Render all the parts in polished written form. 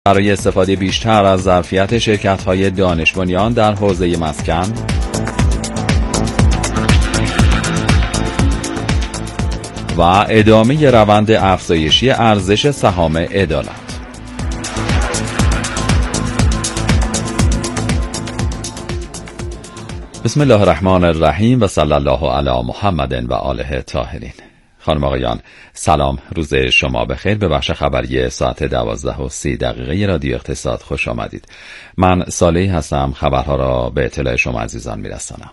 برای استفاده بیشتر از ظرفیت شرکت‌های دانش بنیان در حوزه مسکن و ادامه روند افزایشی ارزش سهام عدالت. بسم الله الرحمن الرحیم و صلی الله علی محمد و آله الطاهرین. خانم آقایان سلام، روز شما بخیر. به بخش خبری ساعت 12:30 رادیو اقتصاد خوش آمدید. من صالحی هستم، خبرها را به اطلاع شما عزیزان میرسانم.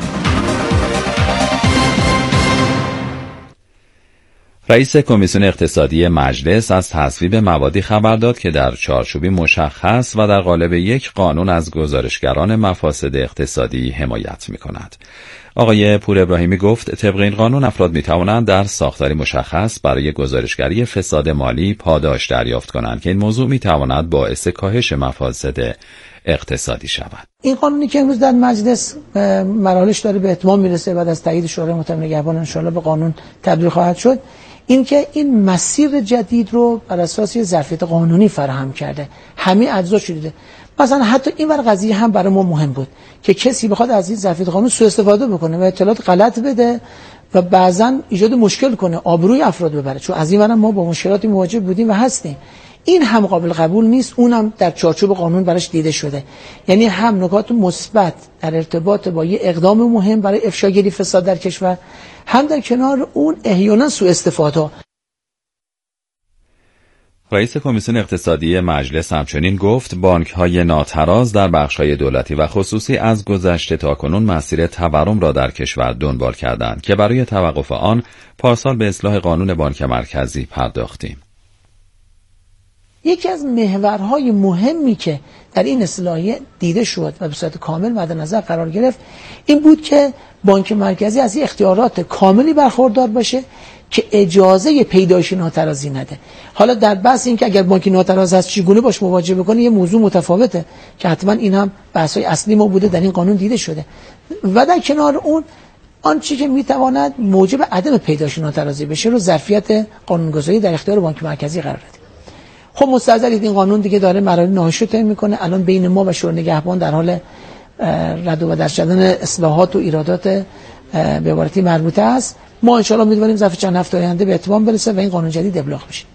رئیس کمیسیون اقتصادی مجلس از تصویب موادی خبر داد که در چارچوبی مشخص و در قالب یک قانون از گزارشگران مفاسد اقتصادی حمایت می‌کند. آقای پور ابراهیمی گفت طبق این قانون افراد می‌توانند در ساختاری مشخص برای گزارشگری فساد مالی پاداش دریافت کنند که این موضوع می‌تواند باعث کاهش مفاسد اقتصادی شود. این قانونی که امروز در مجلس مراحلش داره به اتمام میرسه، بعد از تایید شورای مطلع نگهبان ان شاءالله به قانون تبدیل خواهد شد. این که این مسیر جدید رو بر اساس ظرفیت قانونی فراهم کرده، همه اجزاش دیده. مثلا حتی این ور قضیه هم برای ما مهم بود که کسی بخواد از این ظرفیت قانون سوء استفاده بکنه و اطلاعات غلط بده و بعضا ایجاد مشکل کنه، آبروی افراد ببره، چون از این ور ما با مشکلاتی مواجه بودیم و هستیم. این هم قابل قبول نیست، اونم در چارچوب قانون براش دیده شده. یعنی هم نکات مثبت در ارتباط با یه اقدام مهم برای افشاگیری فساد در کشور، هم در کنار اون احیانا سوء استفاده. رئیس کمیسیون اقتصادی مجلس همچنین گفت بانک‌های ناتراز در بخش‌های دولتی و خصوصی از گذشته تاکنون مسیر تورم را در کشور دنبال کردند که برای توقف آن پارسال به اصلاح قانون بانک مرکزی پرداختیم. یکی از محورهای مهمی که در این اصلاحیه دیده شد و به صورت کامل مد نظر قرار گرفت این بود که بانک مرکزی از اختیارات کاملی برخوردار باشه که اجازه پیدایش ناترازی نده. حالا در بحث این که اگر بانک ناتراز هست چگونه باش مواجه بکنه یه موضوع متفاوته که حتما این هم بحث‌های اصلی ما بوده، در این قانون دیده شده. و در کنار اون آن چیزی که میتواند موجب عدم پیدایش ناترازی بشه رو ظرفیت قانونگذاری در اختیار بانک مرکزی قرار دادیم. خب مستحضرید این قانون دیگه داره مراحل نهاییش رو طی میکنه. الان بین ما و شورای نگهبان در حال رد و بدل شدن اصلاحات و ایرادات به عبارتی مربوطه است. ما ان شاء الله امیدواریم ظرف چند هفته آینده به اتمام برسه و این قانون جدید ابلاغ بشه.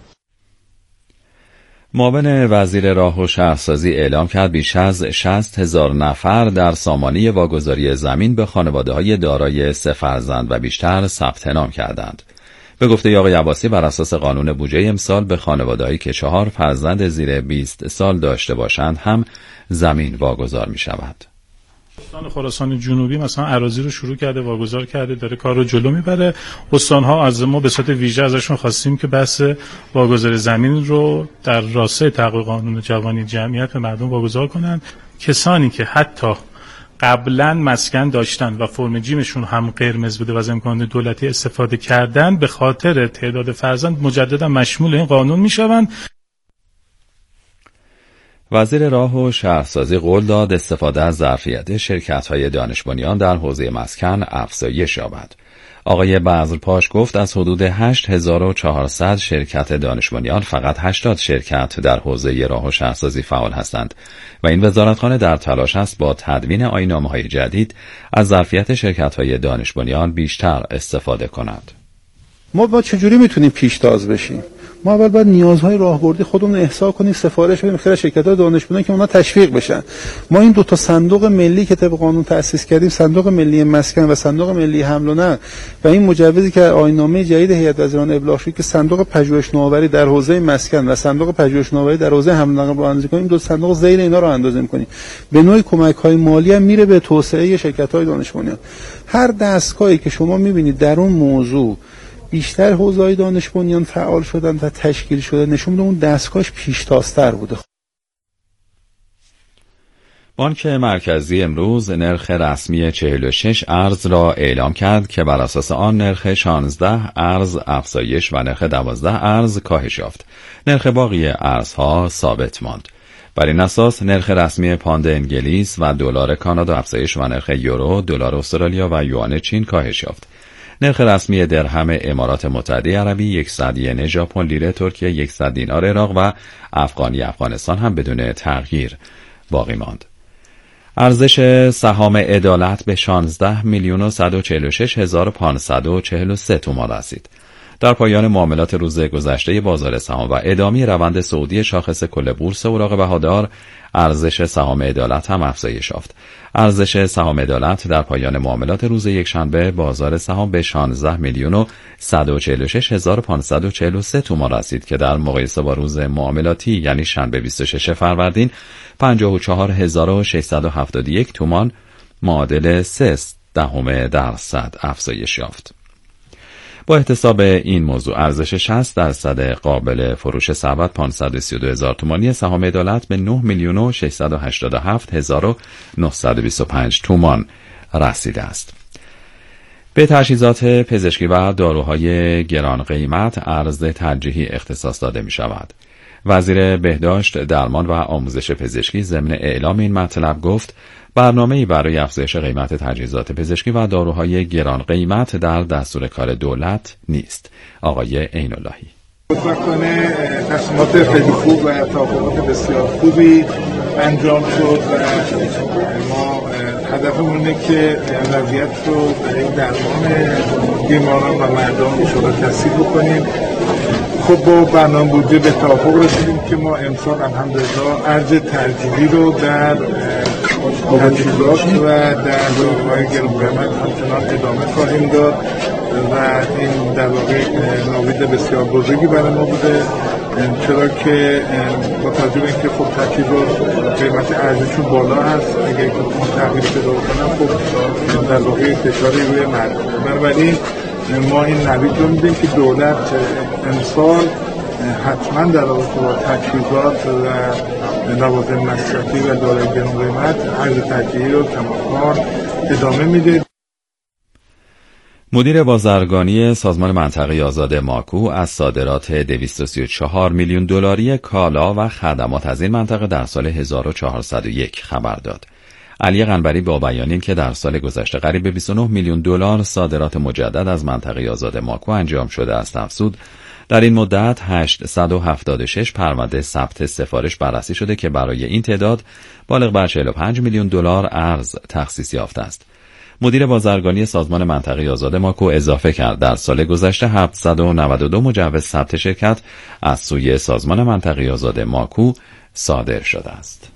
معاون وزیر راه و شهرسازی اعلام کرد بیش از 60,000 نفر در سامانه واگذاری زمین به خانواده‌های دارای 3 فرزند و بیشتر ثبت نام کردند. به گفته آقای عباسی بر اساس قانون بودجه امسال به خانواده‌هایی که 4 فرزند زیر 20 سال داشته باشند هم زمین واگذار می شود. استان خراسان جنوبی مثلا اراضی رو شروع کرده، واگذار کرده، داره کار رو جلو میبره. استان‌ها از ما به صورت ویژه ازشون خواستیم که بحث واگذار زمین رو در راستای تحقق قانون جوانی جمعیت به مردم واگذار کنن. کسانی که حتی قبلا مسکن داشتن و فرم جیمشون هم قرمز بوده و از امکانات دولتی استفاده کردن به خاطر تعداد فرزند مجددا مشمول این قانون میشوند. وزیر راه و شهرسازی قول داد استفاده از ظرفیت شرکت‌های دانش بنیان در حوزه مسکن افزایش یابد. آقای بذرپاش گفت از حدود 8400 شرکت دانش بنیان فقط 80 شرکت در حوزه راه و شهرسازی فعال هستند و این وزارتخانه در تلاش است با تدوین آیین‌نامه‌های جدید از ظرفیت شرکت‌های دانش بنیان بیشتر استفاده کند. ما چجوری میتونیم پیشتاز بشیم؟ ما اول باید نیازهای راهبردی خودمون احصا کنیم، سفارش بدیم خیلی شرکت‌های دانش بنیان که اونا تشویق بشن. ما این 2 صندوق ملی که طبق قانون تأسیس کردیم، صندوق ملی مسکن و صندوق ملی حمل و نقل و این مجوزی که آیین‌نامه جدید هیئت وزیران ابلاغ شد که صندوق پژوهش نوآوری در حوزه مسکن و صندوق پژوهش نوآوری در حوزه حمل و نقل رو اندازه کنیم، 2 صندوق ذیل اینا رو اندازه می‌کنیم. به نوعی کمک‌های مالی هم میره به توسعه شرکت‌های دانش بنیان. هر دستگاهی که شما می‌بینید در اون موضوع بیشتر حوزه‌های دانش بنیان فعال شدن و تشکیل شده، نشون میده اون دستگاهش پیشتازتر بوده. بانک مرکزی امروز نرخ رسمی 46 ارز را اعلام کرد که بر اساس آن نرخ 16 ارز افزایش و نرخ 12 ارز کاهش یافت. نرخ باقی ارزها ثابت ماند. بر این اساس نرخ رسمی پوند انگلیس و دلار کانادا افزایش و نرخ یورو، دلار استرالیا و یوان چین کاهش یافت. نرخ رسمی درهم امارات متحده عربی 100 ین ژاپن، لیره ترکیه، 100 دینار عراق و افغانی افغانستان هم بدون تغییر باقی ماند. ارزش سهام عدالت به 16,146,543 تومان رسید. در پایان معاملات روز گذشته بازار سهام و ادامه روند صعودی شاخص کل بورس اوراق بهادار، ارزش سهام عدالت هم افزایش یافت. ارزش سهام عدالت در پایان معاملات روز یکشنبه بازار سهام به 16,146,543 تومان رسید که در مقایسه با روز معاملاتی یعنی شنبه 26 فروردین 54,671 تومان معادل 0.3% افزایش یافت. با احتساب این موضوع ارزش 60% قابل فروش ثبت 532,000 تومانی سهام عدالت به 9,687,925 تومان رسیده است. به تجهیزات پزشکی و داروهای گران قیمت ارز ترجیحی اختصاص داده می شود. وزیر بهداشت، درمان و آموزش پزشکی ضمن اعلام این مطلب گفت برنامه‌ای برای افزایش قیمت تجهیزات پزشکی و داروهای گران قیمت در دستور کار دولت نیست. آقای عین اللهی: خوشبختانه تصمیمات خیلی خوب و توافقات بسیار خوبی انجام شد و ما هدفمون اینه که وضعیت رو برای درمان بیماران و مردم انشاءالله تسهیل بکنیم. خب با برنامه بودجه به توافق رسیدیم که ما امسال الحمدلله ارز ترجیحی رو در تجهیزات و در داروهای گران قیمت همچنان ادامه خواهیم داد و این در واقع نوید بسیار بزرگی برای ما بوده، چرا که با توجه به اینکه خب تجهیزات قیمت ارزششون بالا هست، اگر که تغییر پیدا کنن خب در واقع فشاری روی مردم. بنابراین ما این نوید رو میدیم که دولت امسال حتما در رابطه با تجهیزات و لوازم مصرفی و دارای گران قیمت ارز ترجیحی رو کماکان ادامه میده. مدیر بازرگانی سازمان منطقه آزاد ماکو از صادرات 234 میلیون دلاری کالا و خدمات از این منطقه در سال 1401 خبر داد. علی قنبری با بیان این که در سال گذشته قریب 29 میلیون دلار صادرات مجدد از منطقه آزاد ماکو انجام شده است افزود در این مدت 876 پرونده ثبت سفارش بررسی شده که برای این تعداد بالغ بر 45 میلیون دلار ارز تخصیص یافته است. مدیر بازرگانی سازمان منطقه آزاد ماکو اضافه کرد در سال گذشته 792 مجوز ثبت شرکت از سوی سازمان منطقه آزاد ماکو صادر شده است.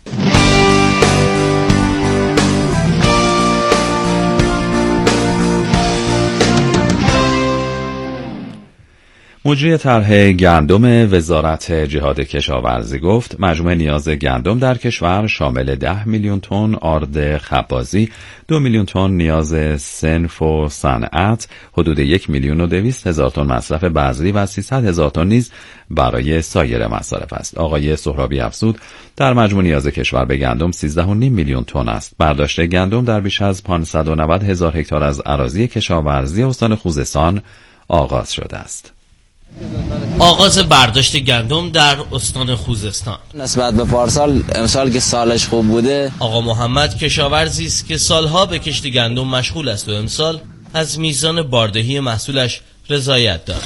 مجری طرح گندم وزارت جهاد کشاورزی گفت مجموع نیاز گندم در کشور شامل 10 میلیون تن آرد خبازی، 2 میلیون تن نیاز صنف و صنعت، حدود 1,200,000 تن مصرف بذری و 300,000 تن نیز برای سایر مصارف است. آقای سهرابی افزود در مجموع نیاز کشور به گندم 13.5 میلیون تن است. برداشت گندم در بیش از 590,000 هکتار از اراضی کشاورزی استان خوزستان آغاز شده است. آغاز برداشت گندم در استان خوزستان نسبت به پارسال امسال که سالش خوب بوده. آقا محمد کشاورزی است که سالها به کشت گندم مشغول است و امسال از میزان باردهی محصولش رضایت دارد.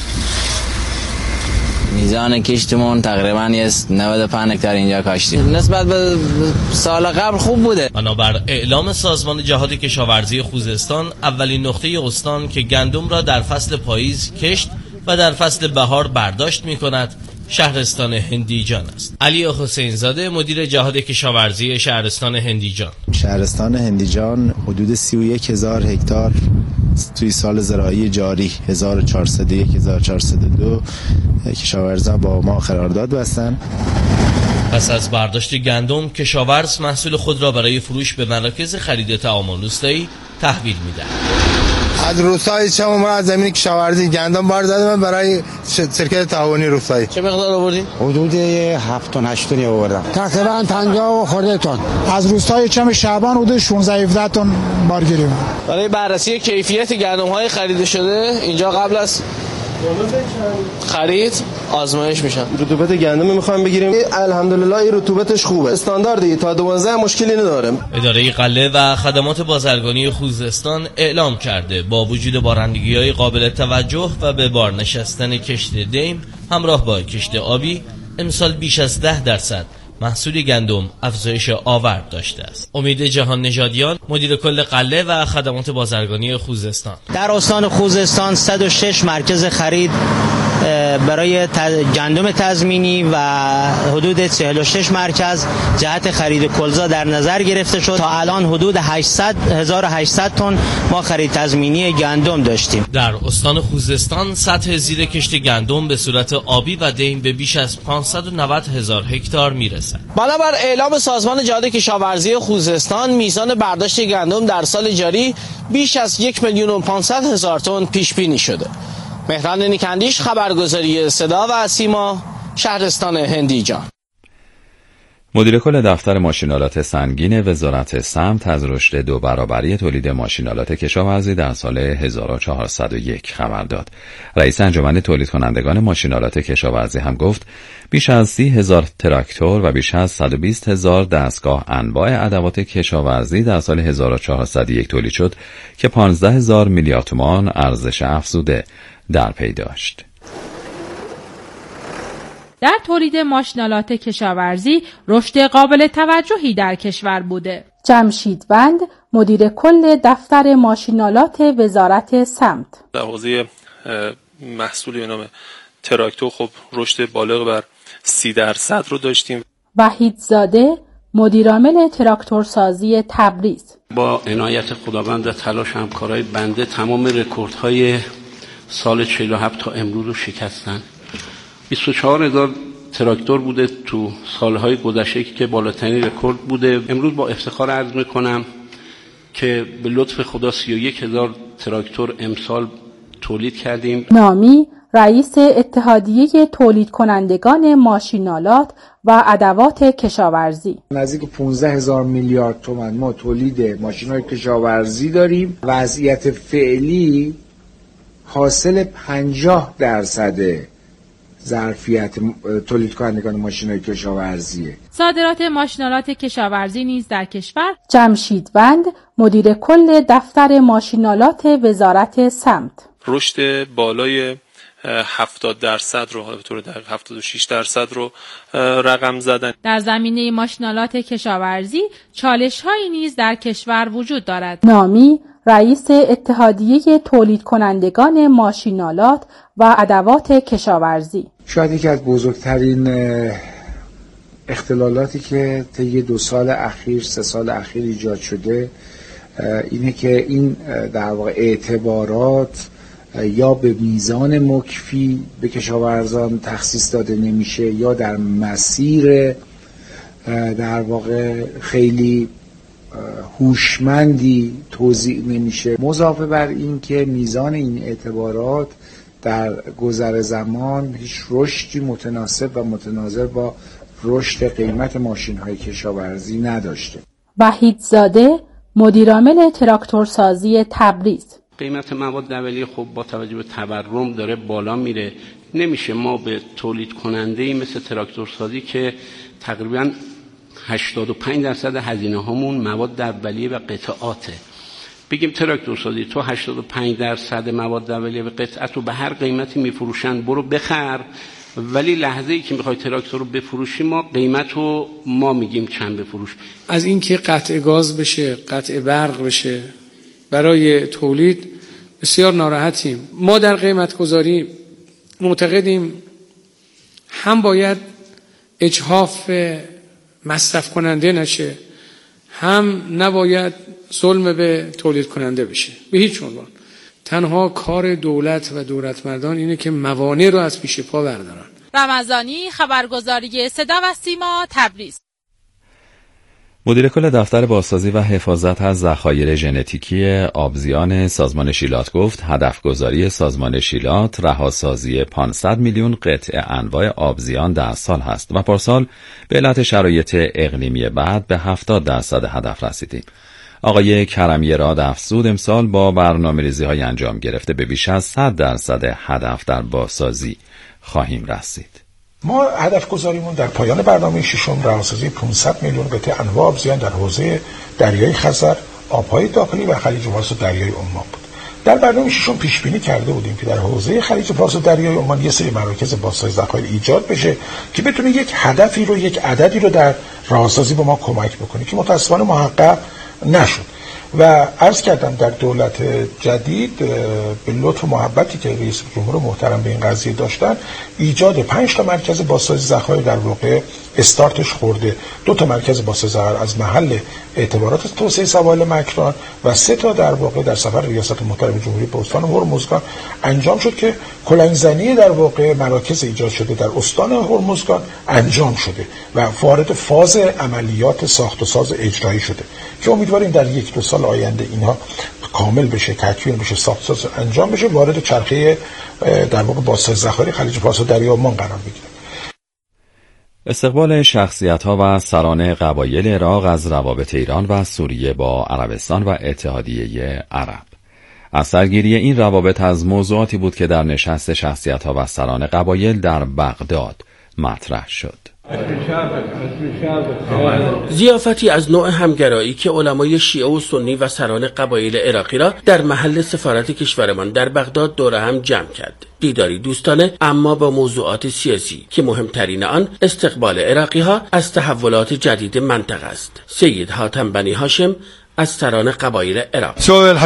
میزان کشتمون تقریبا 95 هکتار اینجا کاشتیم. نسبت به سال قبل خوب بوده. بنابر اعلام سازمان جهاد کشاورزی خوزستان اولین نقطه استان که گندم را در فصل پاییز کشت و در فصل بهار برداشت می کند شهرستان هندیجان است. علی حسین زاده مدیر جهاد کشاورزی شهرستان هندیجان: شهرستان هندیجان حدود 31,000 هکتار توی سال زراعی جاری 1401-1402 کشاورزان با ما قرارداد بستن. پس از برداشت گندم کشاورز محصول خود را برای فروش به مراکز خرید تعامل روستایی تحویل می‌دهد. از روستای چم ما از زمین کشاورزی گندم بار زدم برای شرکت تعاونی روستایی. چه مقدار آوردین؟ حدود 7 تن 8 تن آوردم. تقریبا 50 خورده تن. از روستای چم شعبان حدود 16-17 تن بار گرفتم. برای بررسی کیفیت گندم‌های خریده شده اینجا قبل از خرید آزمایش میشن. رطوبت گندم میخوایم بگیریم، الحمدلله این رطوبتش خوبه، استانداردی، تا 12 مشکلی نداریم. اداره غله و خدمات بازرگانی خوزستان اعلام کرده با وجود بارندگی‌های قابل توجه و به بار نشستن کشت دیم همراه با کشت آبی، امسال بیش از 10% محصول گندم افزایش آورد داشته است. امید جهان نژادیان، مدیر کل غله و خدمات بازرگانی خوزستان: در استان خوزستان 106 مرکز خرید برای گندم تضمینی و حدود 46 مرکز جهت خرید کلزا در نظر گرفته شد. تا الان حدود 1800 تن ما خرید تضمینی گندم داشتیم. در استان خوزستان سطح زیر کشت گندم به صورت آبی و دیم به بیش از 590,000 هکتار میرسد. بنابر اعلام سازمان جهاد کشاورزی خوزستان، میزان برداشت گندم در سال جاری بیش از 1,500,000 تن پیش بینی شده. مهران نیکندیش، خبرگزاری صدا و سیما، شهرستان هندیجان. مدیر کل دفتر ماشین‌آلات سنگین وزارت سمت از رشد 2 برابری تولید ماشین‌آلات کشاورزی در سال 1401 خبر داد. رئیس انجمن تولید کنندگان ماشین‌آلات کشاورزی هم گفت بیش از 30,000 تراکتور و بیش از 120,000 دستگاه انواع ادوات کشاورزی در سال 1401 تولید شد که 15,000 میلیارد تومان ارزش افزوده در پی داشت. در تولید ماشین‌آلات کشاورزی رشد قابل توجهی در کشور بوده. جمشید بند، مدیر کل دفتر ماشین‌آلات وزارت سمت: در حوزه محصولی به نام تراکتور خب رشد بالغ بر 30% رو داشتیم. وحیدزاده، مدیرعامل تراکتورسازی تبریز: با عنایت خداوند و تلاش همکارای بنده تمام رکوردهای سال 47 تا امروز رو شکستن. 24,000 تراکتور بوده تو سالهای گذشته که بالاترین رکورد بوده. امروز با افتخار عرض میکنم که به لطف خدا 31,000 تراکتور امسال تولید کردیم. نامی، رئیس اتحادیه تولید کنندگان ماشین‌آلات و ادوات کشاورزی: نزدیک 15,000 میلیارد تومان ما تولید ماشین‌های کشاورزی داریم. وضعیت فعلی حاصل 50% ظرفیت تولید کنندگان ماشین‌های کشاورزیه. صادرات ماشین‌آلات کشاورزی نیز در کشور: جمشید بند، مدیر کل دفتر ماشین‌آلات وزارت سمت: رشد بالای 70% رو، به طور دقیق 76% رو رقم زدن. در زمینه ماشین‌آلات کشاورزی چالش‌هایی نیز در کشور وجود دارد. نامی، رئیس اتحادیه تولید کنندگان ماشین‌آلات و ادوات کشاورزی: شاید یکی از بزرگترین اختلالاتی که طی 2 سال اخیر 3 سال اخیر ایجاد شده اینه که این در واقع اعتبارات یا به میزان مکفی به کشاورزان تخصیص داده نمیشه یا در مسیر در واقع خیلی هوشمندی توزیع نمیشه. مضافه بر این که میزان این اعتبارات در گذر زمان هیچ رشدی متناسب و متناظر با رشد قیمت ماشین‌های کشاورزی نداشته. وحیدزاده، مدیرعامل تراکتورسازی تبریز: قیمت مواد اولیه خب با توجه به تورم داره بالا میره. نمیشه ما به تولید کننده‌ای مثل تراکتورسازی که تقریباً 85% هزینه هامون مواد اولیه و قطعاته، بگیم تراکتورسازی تو 85% مواد اولیه و قطعات رو به هر قیمتی میفروشن، برو بخر، ولی لحظه ای که میخوای تراکتور رو بفروشی ما قیمت رو ما میگیم چند بفروش. از اینکه قطع گاز بشه، قطع برق بشه برای تولید بسیار ناراحتیم. ما در قیمت گذاری معتقدیم هم باید اجحاف مصرف کننده نشه، هم نباید ظلم به تولید کننده بشه به هیچ عنوان. تنها کار دولت و دولتمردان اینه که موانع رو از پیش پا بردارن. رمضانی، خبرگزاری صدا و سیما، تبریز. مدیر کل دفتر بازسازی و حفاظت از ذخایر ژنتیکی آبزیان سازمان شیلات گفت هدفگذاری سازمان شیلات رهاسازی 500 میلیون قطعه انواع آبزیان در سال هست و پارسال به علت شرایط اقلیمی بد به 70% هدف رسیدیم. آقای کرمی راد افزود امسال با برنامه‌ریزی‌های انجام گرفته به بیش از 100% هدف در بازسازی خواهیم رسید. ما هدف گذاریمون در پایان برنامه ششم رهاسازی 500 میلیون قطعه انواع آبزیان در حوزه دریای خزر، آبهای داخلی و خلیج فارس و دریای عمان بود. در برنامه ششم پیش بینی کرده بودیم که در حوزه خلیج فارس و دریای عمان یه سری مراکز بازسازی ذخایر ایجاد بشه که بتونه یک هدفی رو، یک عددی رو در راهسازی به ما کمک بکنه که متأسفانه محقق نشد. و عرض کردم در دولت جدید به لطف و محبتی که رئیس جمهور محترم به این قضیه داشتن، ایجاد 5 تا مرکز بازسازی ذخایر در واقع استارتش خورده. 2 تا مرکز بازسازی ذخایر از محل اعتبارات توسعه سواحل مکران و 3 تا در واقع در سفر ریاست محترم جمهوری به استان هرمزگان انجام شد که کلنگزنی در واقع مراکز ایجاد شده در استان هرمزگان انجام شده و وارد فاز عملیات ساخت و ساز اجرایی شده که امیدواریم در 1-2 سال آینده اینها کامل بشه، تکمیل بشه، ساخت ساز انجام بشه، وارد چرخه در واقع بازسازی ذخایر خلیج فارس و دریای عمان قرار بگیره. استقبال شخصیت‌ها و سران قبایل عراق از روابط ایران و سوریه با عربستان و اتحادیه عرب. از سرگیری این روابط از موضوعاتی بود که در نشست شخصیت‌ها و سران قبایل در بغداد مطرح شد. ضیافتی از نوع همگرایی که علمای شیعه و سنی و سران قبایل عراقی را در محل سفارت کشورمان در بغداد دور هم جمع کرد. دیداری دوستانه اما با موضوعات سیاسی که مهمترین آن استقبال عراقی ها از تحولات جدید منطقه است. سید حاتم بنی هاشم از سران قبایل عراق: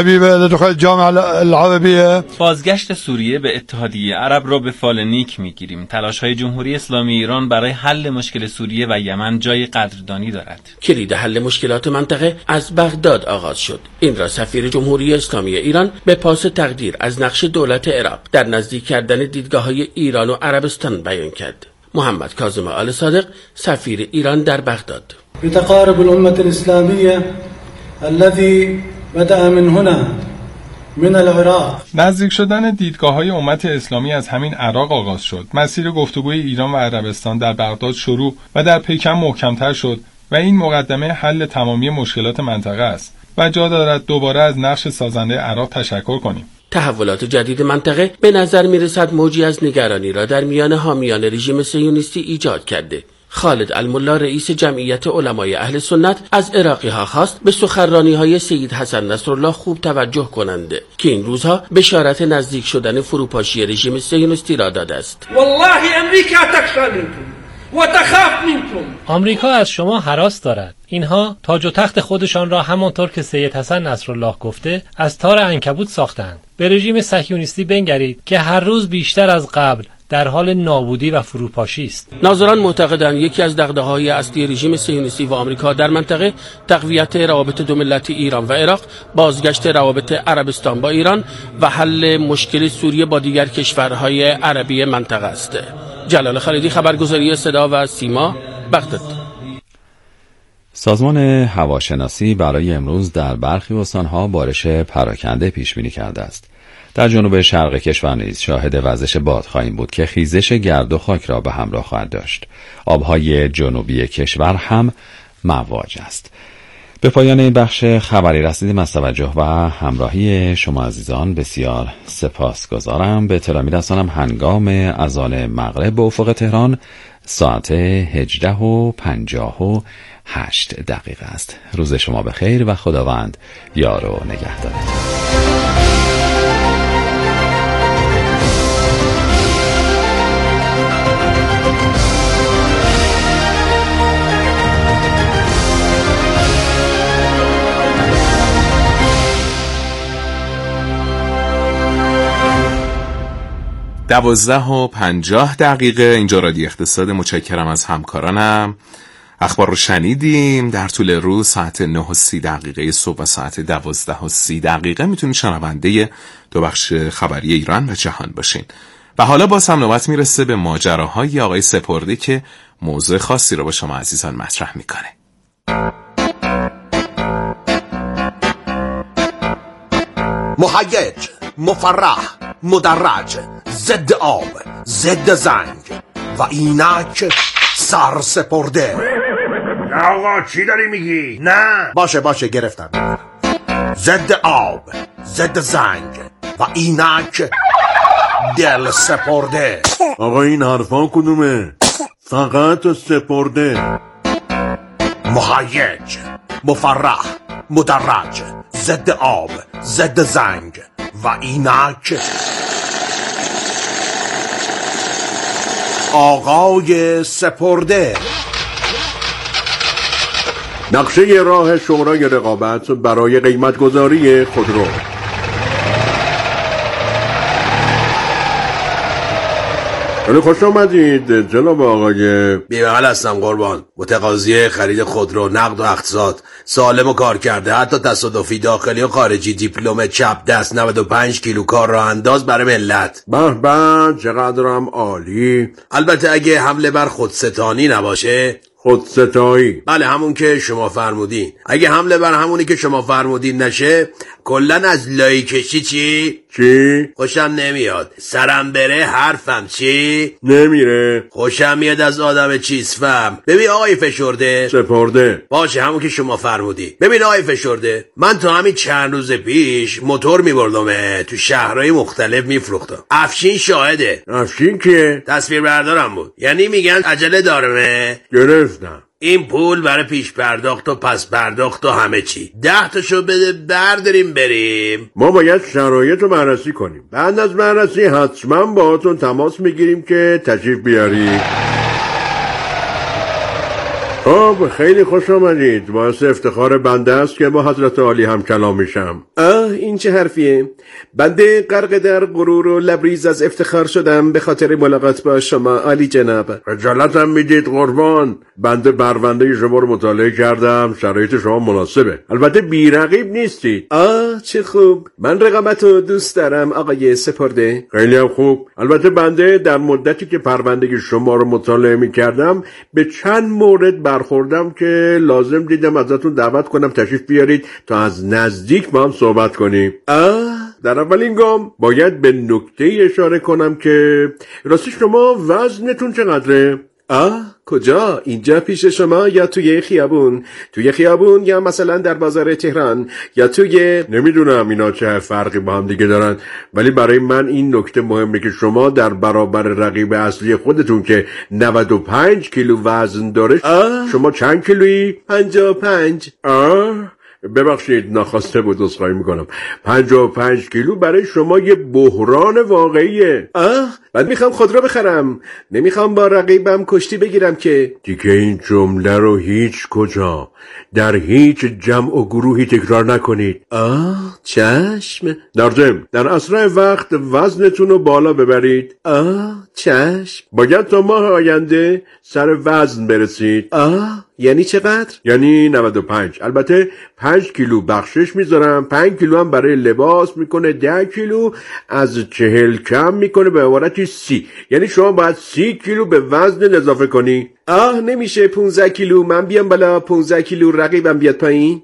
بازگشت سوریه به اتحادیه عرب را به فال نیک میگیریم. تلاش‌های جمهوری اسلامی ایران برای حل مشکل سوریه و یمن جای قدردانی دارد. کلید حل مشکلات منطقه از بغداد آغاز شد. این را سفیر جمهوری اسلامی ایران به پاس تقدیر از نقش دولت عراق در نزدیک کردن دیدگاه‌های ایران و عربستان بیان کرد. محمد کاظم آل صادق، سفیر ایران در بغداد: بتقارب الأمة الإسلامية الذي بدأ من هنا من العراق. نزدیک شدن دیدگاه‌های امت اسلامی از همین عراق آغاز شد. مسیر گفتگوی ایران و عربستان در بغداد شروع و در پیکن محکم‌تر شد و این مقدمه حل تمامی مشکلات منطقه است و جا دارد دوباره از نقش سازنده عراق تشکر کنیم. تحولات جدید منطقه به نظر می‌رسد موجی از نگرانی را در میان حامیان رژیم صهیونیستی ایجاد کرده. خالد الملا، رئیس جمعیت علمای اهل سنت، از عراقی‌ها خواست به سخنرانی‌های سید حسن نصرالله خوب توجه کنند که این روزها بشارت نزدیک شدن فروپاشی رژیم صهیونیستی را داده است. والله امریکا تخشى منكم و تخاف منكم. آمریکا از شما هراس دارد. اینها تاج و تخت خودشان را همانطور که سید حسن نصرالله گفته از تار عنکبوت ساختند. به رژیم صهیونیستی بنگرید که هر روز بیشتر از قبل در حال نابودی و فروپاشی است. ناظران معتقدند یکی از دغدغه‌های اصلی رژیم صهیونیستی و آمریکا در منطقه تقویت روابط دو ملتی ایران و عراق، بازگشت روابط عربستان با ایران و حل مشکل سوریه با دیگر کشورهای عربی منطقه است. جلال خالدی، خبرگزاری صدا و سیما، بغداد. سازمان هواشناسی برای امروز در برخی استانها بارش پراکنده پیش بینی کرده است. در جنوب شرق کشور نیز شاهد وزش باد خواهیم بود که خیزش گرد و خاک را به همراه خواهد داشت. آبهای جنوبی کشور هم مواج است. به پایان این بخش خبری رسیدیم. از توجه و همراهی شما عزیزان بسیار سپاسگزارم. به اطلاع می‌رسانم هنگام اذان مغرب به افق تهران ساعت 18:58 است. روز شما بخیر و خداوند یار و نگهدارد. 12:50 اینجا رادیو اقتصاد. متشکرم از همکارانم. اخبار رو شنیدیم. در طول روز ساعت 9:30 صبح و ساعت 12:30 میتونید شنونده دو بخش خبری ایران و جهان باشین. و حالا باز هم نوبت میرسه به ماجراهای آقای سپردی که موضوع خاصی رو با شما عزیزان مطرح میکنه. مهیج، مفرح، مدرج، ضد آب، ضد زنگ و اینک سرسپرده. نه آقا چی داری میگی؟ نه باشه گرفتم. ضد آب، ضد زنگ و اینک دل سپرده. آقا این حرفا کدومه؟ فقط سپرده. مهیج، مفرح، مدرج، ضد آب، ضد زنگ و اینک آقای سپرده. نقشه راه شورای رقابت برای قیمتگذاری خودرو. خیلی خوش آمدید جناب آقای. بی‌بغل هستم قربان، متقاضی خرید خودرو، نقد و اقساط، سالم و کار کرده، حتی تصادفی، داخلی و خارجی، دیپلم چپ دست، 95 کیلو کار راه انداز برای ملت. به چقدرم عالی. البته اگه حمله بر خودستانی نباشه. خودستایی؟ بله همون که شما فرمودین. اگه حمله بر همونی که شما فرمودین نشه، کلن از لایی کشی چی؟ خوشم نمیاد. سرم بره حرفم چی؟ نمیره. خوشم میاد از آدم چیزفهم. ببین آقای فشرده. سپرده. باشه همون که شما فرمودی. ببین آقای فشرده، من تا همین چند روز پیش موتور میبردم تو شهرهای مختلف میفروختم. افشین شاهده. افشین که؟ تصویر بردارم بود. یعنی میگن عجله دارمه. گرفتم. این پول برای پیش پرداخت و پس پرداخت و همه چی. 10 تاشو بده برداریم بریم. ما باید شرایط رو بررسی کنیم. بعد از بررسی حتما باهاتون تماس میگیریم که تشریف بیاری. خب خیلی خوش آمدید. باعث افتخار بنده است که با حضرت عالی هم کلام میشم. این چه حرفیه؟ بنده غرق در غرور و لبریز از افتخار شدم به خاطر ملاقات با شما عالی جناب. خجالتم میدید قربان. بنده پرونده شما رو مطالعه کردم، شرایط شما مناسبه. البته بی‌رقیب نیستید. چه خوب. من رقابت رو دوست دارم آقای سپرده. خیلی هم خوب. البته بنده در مدتی که پرونده شما رو مطالعه میکردم به چند مورد برخوردم که لازم دیدم ازتون دعوت کنم تشریف بیارید تا از نزدیک با هم صحبت کنیم. در اولین گام باید به نکته اشاره کنم که راستی شما وزنتون چقدره؟ کجا؟ اینجا پیش شما یا توی خیابون؟ توی خیابون یا مثلا در بازار تهران یا توی... نمیدونم اینا چه فرقی با هم دیگه دارن، ولی برای من این نکته مهمه که شما در برابر رقیب اصلی خودتون که 95 کیلو وزن داره شما چند کیلویی؟ 55. ببخشید ناخواسته بود، عذرخواهی میکنم. 55 کیلو برای شما یه بحران واقعیه. بعد میخوام خودرو بخرم، نمیخوام با رقیبم کشتی بگیرم که. دیگه این جمله رو هیچ کجا در هیچ جمع و گروهی تکرار نکنید. چشم. در اسرع وقت وزنتون رو بالا ببرید. چشم. باید تا ماه آینده سر وزن برسید. یعنی چقدر؟ یعنی 95. البته 5 کیلو بخشش میذارم، 5 کیلو هم برای لباس میکنه، 10 کیلو از 40 کم میکنه، به عبارتی 30. یعنی شما باید 30 کیلو به وزن اضافه کنی. نمیشه 15 کیلو من بیام بالا، 15 کیلو رقیبم بیاد پایین؟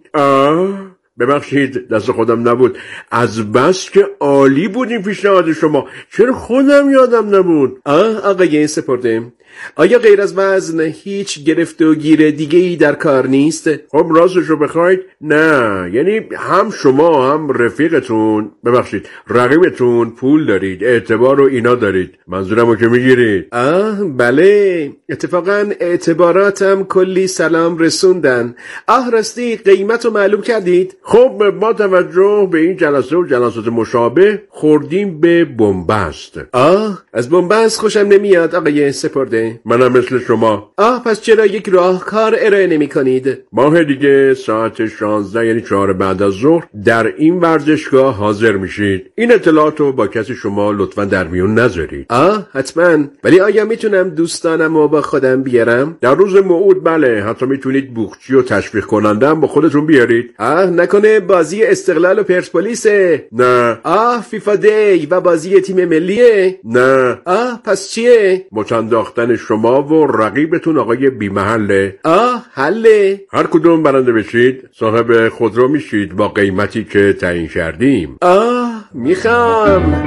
ببخشید دست خودم نبود. از بس که عالی بود این پیشنهاد شما، چرا خودم یادم نبود. آقای سپرده، آیا غیر از وزن هیچ گرفت و گیر دیگه ای در کار نیست؟ خب راستشو بخواید نه، یعنی هم شما هم رفیقتون رقیبتون پول دارید، اعتبار و اینا دارید. منظورمو که میگیرید؟ بله، اتفاقا اعتباراتم کلی سلام رسوندن. راستی قیمتو معلوم کردید؟ خب با توجه به این جلسه و جلسات مشابه خوردیم به بنبست. از بنبست خوشم نمیاد آقای سپرده. منم مثل شما. پس چرا یک راهکار ارائه نمی کنید؟ ماه دیگه ساعت 16 یعنی 4 بعد از ظهر در این ورزشگاه حاضر میشید. این اطلاعات رو با کسی شما لطفا در میون نذارید. حتما. ولی آیا میتونم دوستانم رو با خودم بیارم؟ در روز موعود بله، حتی میتونید بوقچی و تشویق کننده با خودتون بیارید. نکنه بازی استقلال و پرسپولیسه؟ نه. فیفا دی و بازی تیم ملیه؟ نه. پس چیه؟ مچنداختن شما و رقیبتون آقای بیمحله. حله. هر کدوم برنده بشید صاحب خودرو میشید با قیمتی که تعیین کردیم. میخوام.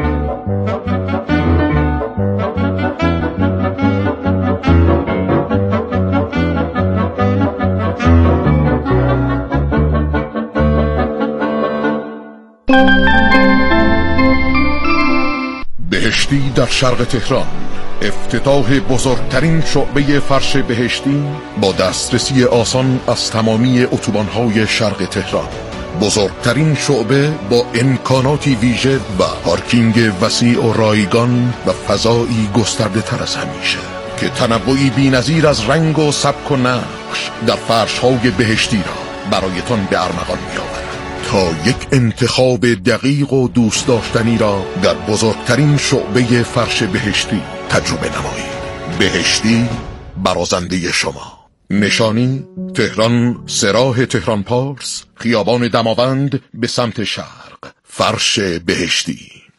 بهشتی در شرق تهران، افتتاح بزرگترین شعبه فرش بهشتی با دسترسی آسان از تمامی اتوبان‌های شرق تهران. بزرگترین شعبه با امکاناتی ویژه و پارکینگ وسیع و رایگان و فضایی گسترده تر از همیشه که تنوعی بی‌نظیر از رنگ و سبک و نقش در فرش‌های بهشتی را برایتان به ارمغان می‌آورد تا یک انتخاب دقیق و دوست داشتنی را در بزرگترین شعبه فرش بهشتی تجربه نمایید. بهشتی برازنده شما. نشانی تهران، سراح تهران پارس، خیابان دماوند به سمت شرق. فرش بهشتی.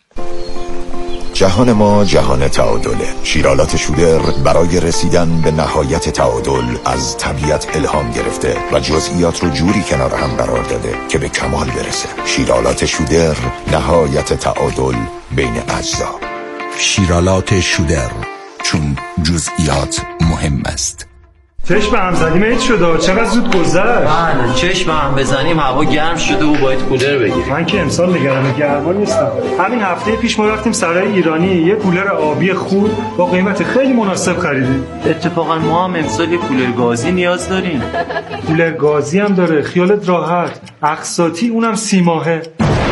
جهان ما جهان تعادله. شیرالات شودر برای رسیدن به نهایت تعادل از طبیعت الهام گرفته و جزئیات رو جوری کنار هم قرار داده که به کمال برسه. شیرالات شودر، نهایت تعادل بین اجزا. شیرالات شودر، چون جزئیات مهم است. چشم هم زدیم عید شده، چقدر زود گذشت. بله چشم هم بزنیم هوا گرم شده و باید کولر بگیریم. من که امسال نگران گرما نیستم. همین هفته پیش ما رفتیم سرای ایرانی یه کولر آبی خوب با قیمت خیلی مناسب خریدیم. اتفاقا ما هم امسال یه کولر گازی نیاز داریم. کولر گازی هم داره، خیالت راحت. اقساطی اونم 30 ماهه.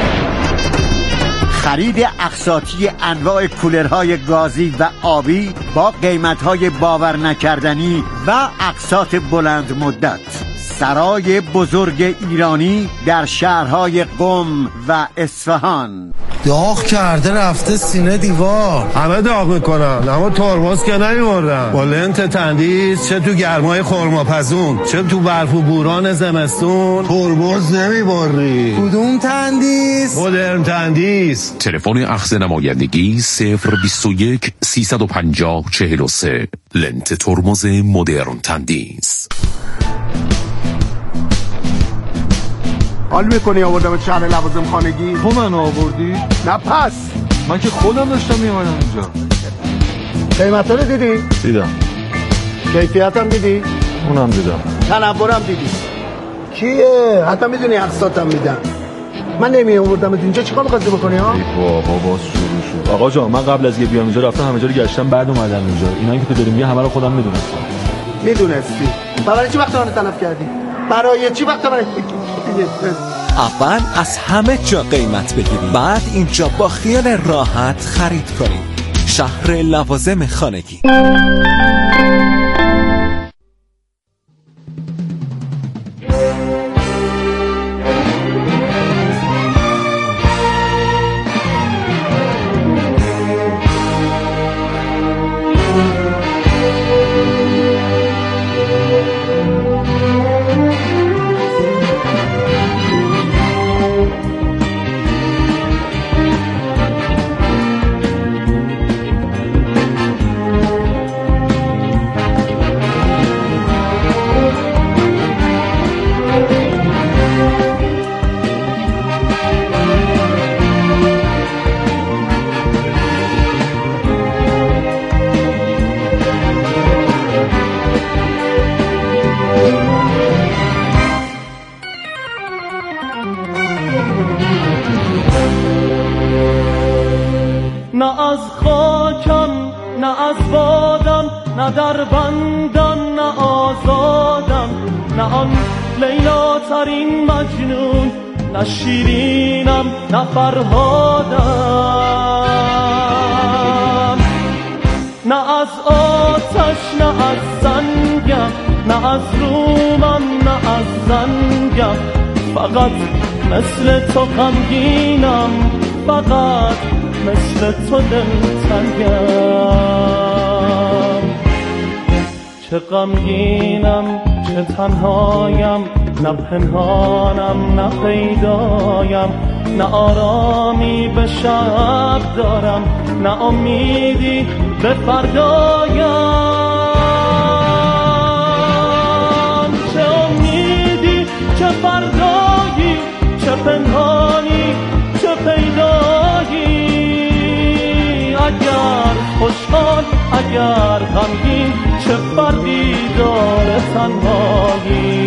خرید اقساطی انواع کولرهای گازی و آبی با قیمت‌های باور نکردنی و اقساط بلند مدت. سرای بزرگ ایرانی در شهرهای قم و اصفهان. داغ کرده رفته سینه دیوار. همه داغ میکنن اما ترمز که نمیبردن. با لنت تندیس چه تو گرمای خرماپزون چه تو برف و بوران زمستون ترمز نمیبری. کدوم تندیس؟ مدرن تندیس. تلفن اخذ نمایندگی 021 350 43. لنت ترمز مدرن تندیس. حال میکنی آوردم شهر لوازم خانگی؟ تو من آوردی؟ نه پس من که خودم داشتم میامدم اینجا. قیمتا رو دیدی؟ دیدم. کیفیت هم دیدی؟ اونم دیدم. تنورم دیدی؟ کیه؟ حتی میدونی اقساطم میدن. من نمی آوردم اینجا چیکار می‌خواستی بکنی ها؟ ای بابا باز شروع شد. آقا جان من قبل از بیام اینجا رفتم همه جا رو گشتم بعد اومدم اینجا. اینایی که تو داری میگه همه رو خودم میدونستم. میدونستی؟ برای چی وقت من تلف کردی؟ برای چی وقت من اول از همه جا قیمت بگیرید، بعد اینجا با خیال راحت خرید کنید. شهر لوازم خانگی. نه از خاکم نه از بادم نه در بندم نه آزادم نه آن لیلا ترین مجنون نه شیرینم نه فرهادم نه از آتش نه از سنگم نه از رومم نه از زنگم فقط مثل تو غمگینم فقط مثل تو دلتنگم چه غمگینم چه تنهایم نه پنهانم نه پیدایم نه آرامی به شب دارم نه امیدی به فردایم چه امیدی چه فردایی چه پنهانی چه پیدایی اگر خوشحال اگر غمگین چه فرقی داره تنهایی